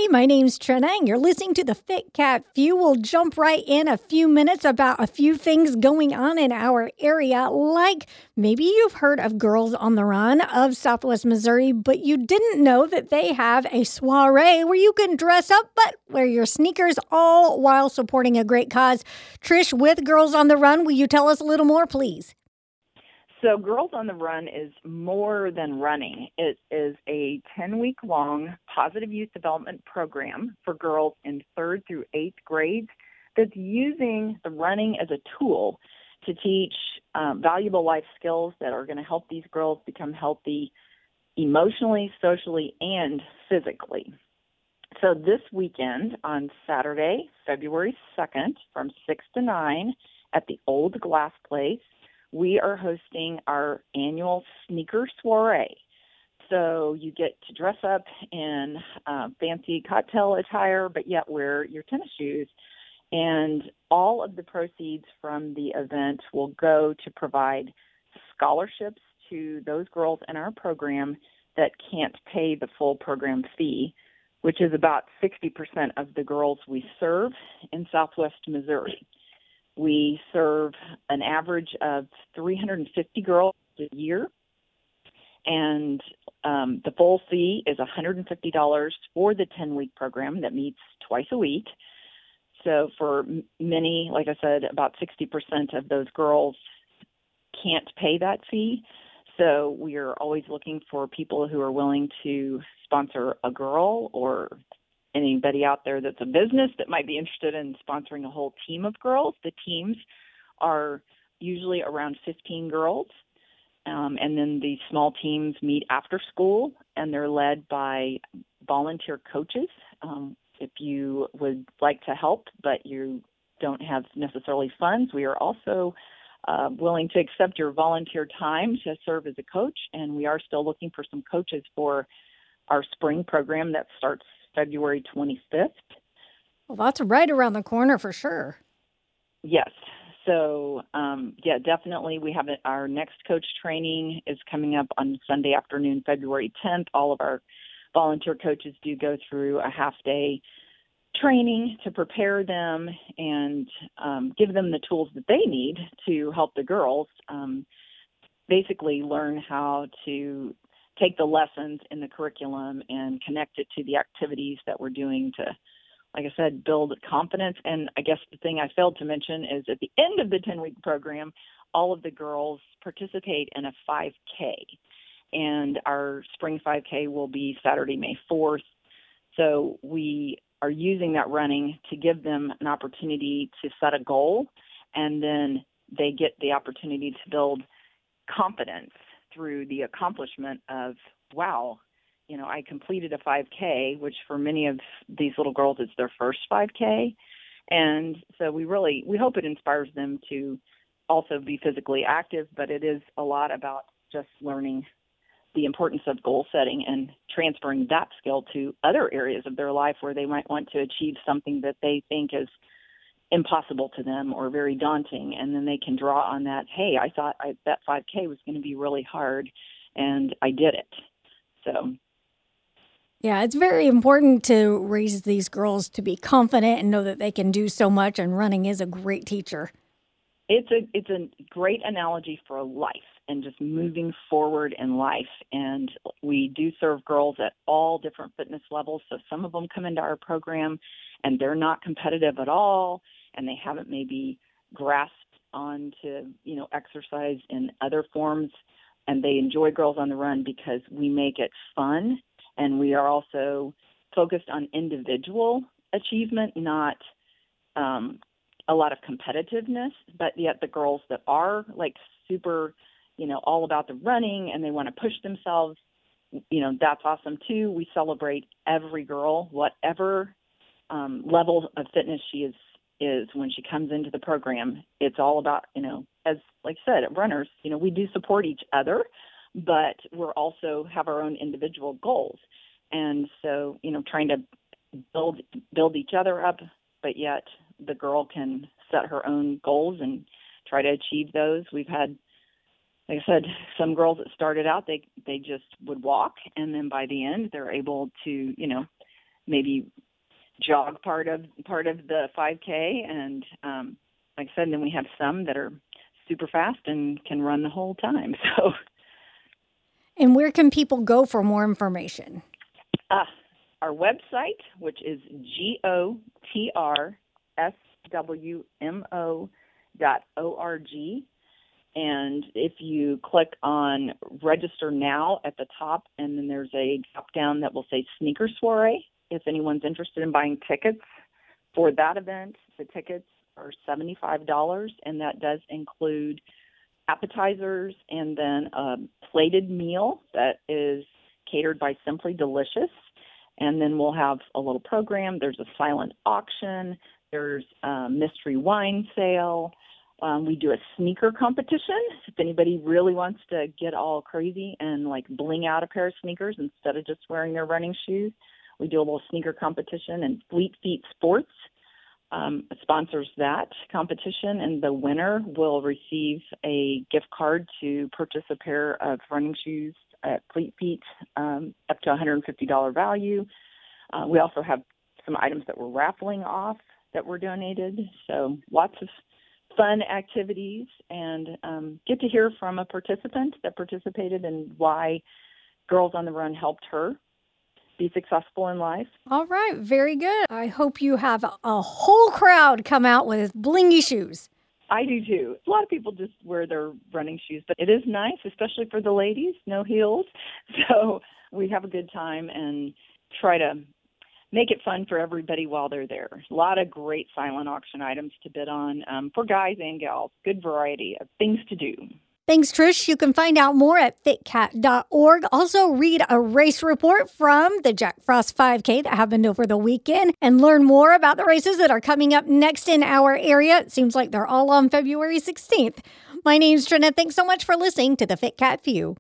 Hey, my name's Trina, and you're listening to the Fit Cat Few. We'll jump right in a few minutes about a few things going on in our area, like maybe you've heard of Girls on the Run of Southwest Missouri, but you didn't know that they have a soiree where you can dress up but wear your sneakers, all while supporting a great cause. Trish, with Girls on the Run, will you tell us a little more, please? So Girls on the Run is more than running. It is a 10-week-long positive youth development program for girls in 3rd through 8th grades that's using the running as a tool to teach valuable life skills that are going to help these girls become healthy emotionally, socially, and physically. So this weekend on Saturday, February 2nd, from 6 to 9 at the Old Glass Place, we are hosting our annual sneaker soiree. So you get to dress up in fancy cocktail attire, but yet wear your tennis shoes. And all of the proceeds from the event will go to provide scholarships to those girls in our program that can't pay the full program fee, which is about 60% of the girls we serve in Southwest Missouri. We serve an average of 350 girls a year, and the full fee is $150 for the 10-week program that meets twice a week. So for many, like I said, about 60% of those girls can't pay that fee. So we are always looking for people who are willing to sponsor a girl or anybody out there that's a business that might be interested in sponsoring a whole team of girls. The teams are usually around 15 girls, and then the small teams meet after school, and they're led by volunteer coaches. If you would like to help, but you don't have necessarily funds, we are also willing to accept your volunteer time to serve as a coach, and we are still looking for some coaches for our spring program that starts February 25th. Well, that's right around the corner for sure. Yes. So, definitely we have our next coach training is coming up on Sunday afternoon, February 10th. All of our volunteer coaches do go through a half-day training to prepare them and give them the tools that they need to help the girls basically learn how to take the lessons in the curriculum and connect it to the activities that we're doing to, like I said, build confidence. And I guess the thing I failed to mention is at the end of the 10-week program, all of the girls participate in a 5K. And our spring 5K will be Saturday, May 4th. So we are using that running to give them an opportunity to set a goal, and then they get the opportunity to build confidence through the accomplishment of, wow, I completed a 5K, which for many of these little girls, it's their first 5K. And so we hope it inspires them to also be physically active, but it is a lot about just learning the importance of goal setting and transferring that skill to other areas of their life where they might want to achieve something that they think is impossible to them or very daunting, and then they can draw on that. Hey, I thought that 5K was going to be really hard, and I did it. So, yeah, it's very important to raise these girls to be confident and know that they can do so much, and running is a great teacher. It's a great analogy for life and just moving forward in life. And we do serve girls at all different fitness levels. So some of them come into our program and they're not competitive at all, and they haven't maybe grasped on to, exercise in other forms, and they enjoy Girls on the Run because we make it fun, and we are also focused on individual achievement, not a lot of competitiveness, but yet the girls that are like super, all about the running and they want to push themselves, that's awesome too. We celebrate every girl, whatever level of fitness she is when she comes into the program. It's all about, as like I said, runners, we do support each other, but we're also have our own individual goals. And so, trying to build each other up, but yet the girl can set her own goals and try to achieve those. We've had, like I said, some girls that started out, they just would walk, and then by the end, they're able to, maybe jog part of the 5K. And like I said, then we have some that are super fast and can run the whole time. So. And where can people go for more information? Our website, which is GOTRSWMO.org. And if you click on register now at the top, and then there's a drop down that will say sneaker soiree. If anyone's interested in buying tickets for that event, the tickets are $75, and that does include appetizers and then a plated meal that is catered by Simply Delicious. And then we'll have a little program. There's a silent auction. There's a mystery wine sale. We do a sneaker competition. If anybody really wants to get all crazy and like bling out a pair of sneakers instead of just wearing their running shoes, we do a little sneaker competition, and Fleet Feet Sports sponsors that competition, and the winner will receive a gift card to purchase a pair of running shoes at Fleet Feet, up to $150 value. We also have some items that we're raffling off that were donated. So lots of fun activities, and get to hear from a participant that participated and why Girls on the Run helped her be successful in life. All right. Very good. I hope you have a whole crowd come out with blingy shoes. I do too. A lot of people just wear their running shoes, but it is nice, especially for the ladies, no heels. So we have a good time and try to make it fun for everybody while they're there. A lot of great silent auction items to bid on for guys and gals. Good variety of things to do. Thanks, Trish. You can find out more at fitcat.org. Also, read a race report from the Jack Frost 5K that happened over the weekend and learn more about the races that are coming up next in our area. It seems like they're all on February 16th. My name's Trina. Thanks so much for listening to the Fit Cat View.